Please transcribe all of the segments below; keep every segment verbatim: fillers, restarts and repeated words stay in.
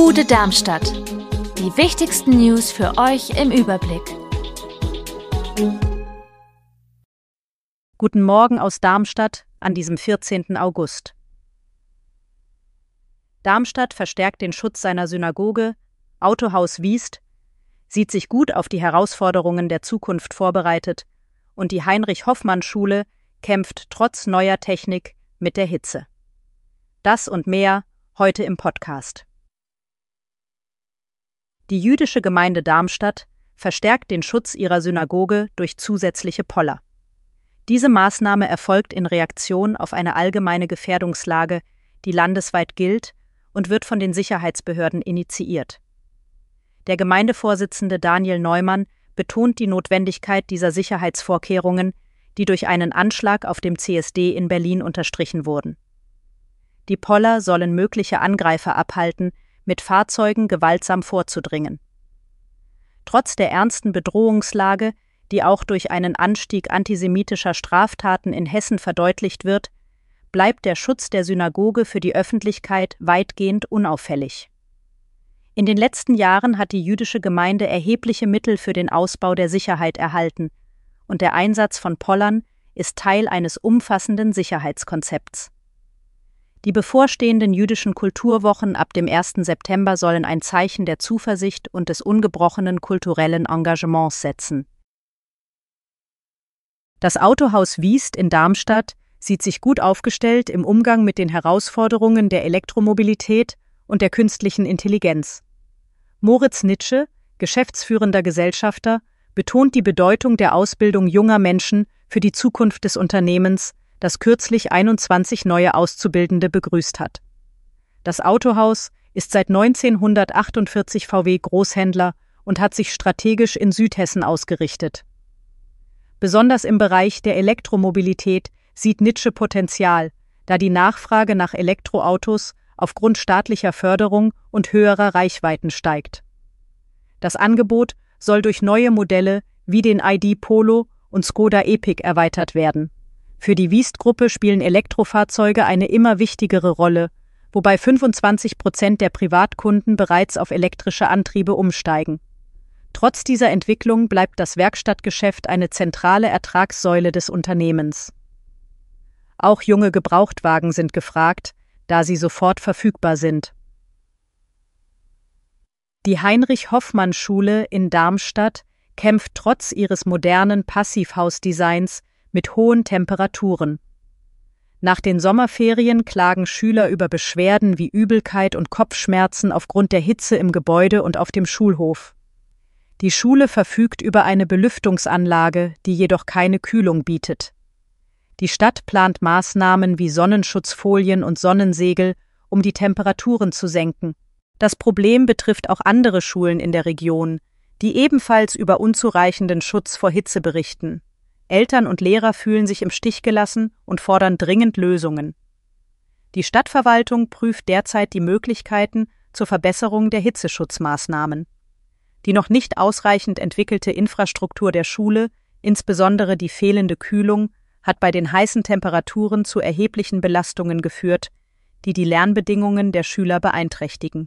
Bude Darmstadt. Die wichtigsten News für euch im Überblick. Guten Morgen aus Darmstadt an diesem vierzehnten August. Darmstadt verstärkt den Schutz seiner Synagoge, Autohaus Wiest sieht sich gut auf die Herausforderungen der Zukunft vorbereitet und die Heinrich-Hoffmann-Schule kämpft trotz neuer Technik mit der Hitze. Das und mehr heute im Podcast. Die jüdische Gemeinde Darmstadt verstärkt den Schutz ihrer Synagoge durch zusätzliche Poller. Diese Maßnahme erfolgt in Reaktion auf eine allgemeine Gefährdungslage, die landesweit gilt und wird von den Sicherheitsbehörden initiiert. Der Gemeindevorsitzende Daniel Neumann betont die Notwendigkeit dieser Sicherheitsvorkehrungen, die durch einen Anschlag auf dem C S D in Berlin unterstrichen wurden. Die Poller sollen mögliche Angreifer abhalten, mit Fahrzeugen gewaltsam vorzudringen. Trotz der ernsten Bedrohungslage, die auch durch einen Anstieg antisemitischer Straftaten in Hessen verdeutlicht wird, bleibt der Schutz der Synagoge für die Öffentlichkeit weitgehend unauffällig. In den letzten Jahren hat die jüdische Gemeinde erhebliche Mittel für den Ausbau der Sicherheit erhalten, und der Einsatz von Pollern ist Teil eines umfassenden Sicherheitskonzepts. Die bevorstehenden jüdischen Kulturwochen ab dem ersten September sollen ein Zeichen der Zuversicht und des ungebrochenen kulturellen Engagements setzen. Das Autohaus Wiest in Darmstadt sieht sich gut aufgestellt im Umgang mit den Herausforderungen der Elektromobilität und der künstlichen Intelligenz. Moritz Nitsche, geschäftsführender Gesellschafter, betont die Bedeutung der Ausbildung junger Menschen für die Zukunft des Unternehmens, das kürzlich einundzwanzig neue Auszubildende begrüßt hat. Das Autohaus ist seit neunzehnhundertachtundvierzig V W-Großhändler und hat sich strategisch in Südhessen ausgerichtet. Besonders im Bereich der Elektromobilität sieht Nitsche Potenzial, da die Nachfrage nach Elektroautos aufgrund staatlicher Förderung und höherer Reichweiten steigt. Das Angebot soll durch neue Modelle wie den I D Polo und Skoda Epic erweitert werden. Für die Wiest-Gruppe spielen Elektrofahrzeuge eine immer wichtigere Rolle, wobei fünfundzwanzig Prozent der Privatkunden bereits auf elektrische Antriebe umsteigen. Trotz dieser Entwicklung bleibt das Werkstattgeschäft eine zentrale Ertragssäule des Unternehmens. Auch junge Gebrauchtwagen sind gefragt, da sie sofort verfügbar sind. Die Heinrich-Hoffmann-Schule in Darmstadt kämpft trotz ihres modernen Passivhausdesigns mit hohen Temperaturen. Nach den Sommerferien klagen Schüler über Beschwerden wie Übelkeit und Kopfschmerzen aufgrund der Hitze im Gebäude und auf dem Schulhof. Die Schule verfügt über eine Belüftungsanlage, die jedoch keine Kühlung bietet. Die Stadt plant Maßnahmen wie Sonnenschutzfolien und Sonnensegel, um die Temperaturen zu senken. Das Problem betrifft auch andere Schulen in der Region, die ebenfalls über unzureichenden Schutz vor Hitze berichten. Eltern und Lehrer fühlen sich im Stich gelassen und fordern dringend Lösungen. Die Stadtverwaltung prüft derzeit die Möglichkeiten zur Verbesserung der Hitzeschutzmaßnahmen. Die noch nicht ausreichend entwickelte Infrastruktur der Schule, insbesondere die fehlende Kühlung, hat bei den heißen Temperaturen zu erheblichen Belastungen geführt, die die Lernbedingungen der Schüler beeinträchtigen.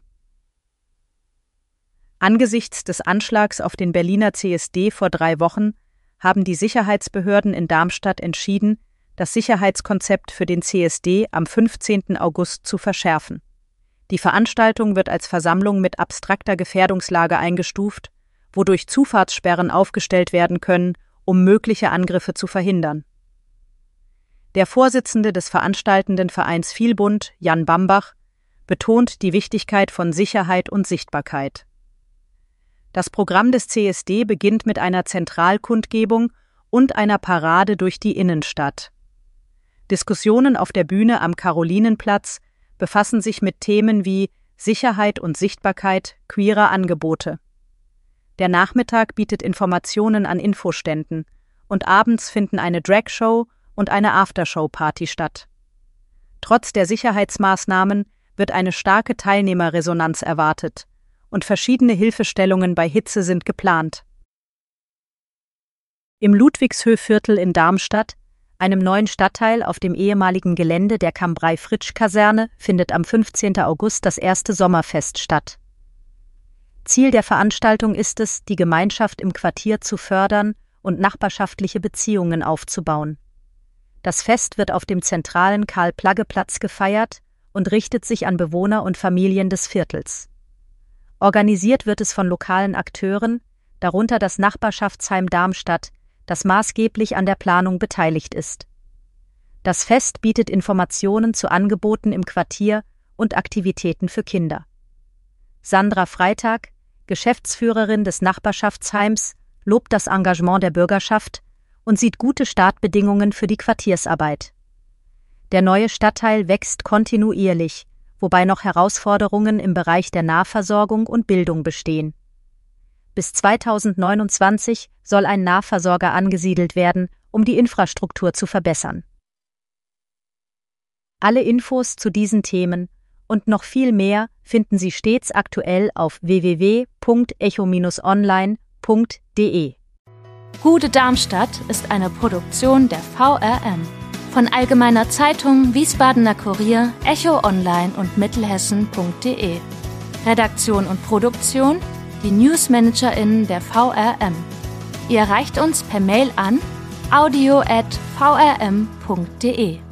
Angesichts des Anschlags auf den Berliner C S D vor drei Wochen haben die Sicherheitsbehörden in Darmstadt entschieden, das Sicherheitskonzept für den C S D am fünfzehnten August zu verschärfen. Die Veranstaltung wird als Versammlung mit abstrakter Gefährdungslage eingestuft, wodurch Zufahrtssperren aufgestellt werden können, um mögliche Angriffe zu verhindern. Der Vorsitzende des veranstaltenden Vereins Vielbund, Jan Bambach, betont die Wichtigkeit von Sicherheit und Sichtbarkeit. Das Programm des C S D beginnt mit einer Zentralkundgebung und einer Parade durch die Innenstadt. Diskussionen auf der Bühne am Karolinenplatz befassen sich mit Themen wie Sicherheit und Sichtbarkeit queerer Angebote. Der Nachmittag bietet Informationen an Infoständen und abends finden eine Dragshow und eine Aftershow-Party statt. Trotz der Sicherheitsmaßnahmen wird eine starke Teilnehmerresonanz erwartet und verschiedene Hilfestellungen bei Hitze sind geplant. Im Ludwigshöhviertel in Darmstadt, einem neuen Stadtteil auf dem ehemaligen Gelände der Cambrai-Fritsch-Kaserne, findet am fünfzehnten August das erste Sommerfest statt. Ziel der Veranstaltung ist es, die Gemeinschaft im Quartier zu fördern und nachbarschaftliche Beziehungen aufzubauen. Das Fest wird auf dem zentralen Karl-Plagge-Platz gefeiert und richtet sich an Bewohner und Familien des Viertels. Organisiert wird es von lokalen Akteuren, darunter das Nachbarschaftsheim Darmstadt, das maßgeblich an der Planung beteiligt ist. Das Fest bietet Informationen zu Angeboten im Quartier und Aktivitäten für Kinder. Sandra Freitag, Geschäftsführerin des Nachbarschaftsheims, lobt das Engagement der Bürgerschaft und sieht gute Startbedingungen für die Quartiersarbeit. Der neue Stadtteil wächst kontinuierlich, wobei noch Herausforderungen im Bereich der Nahversorgung und Bildung bestehen. Bis zweitausendneunundzwanzig soll ein Nahversorger angesiedelt werden, um die Infrastruktur zu verbessern. Alle Infos zu diesen Themen und noch viel mehr finden Sie stets aktuell auf w w w punkt echo Bindestrich online punkt de. Gute Darmstadt ist eine Produktion der V R M. Von Allgemeiner Zeitung, Wiesbadener Kurier, Echo Online und Mittelhessen punkt de. Redaktion und Produktion, die NewsmanagerInnen der V R M. Ihr erreicht uns per Mail an audio at v r m punkt de.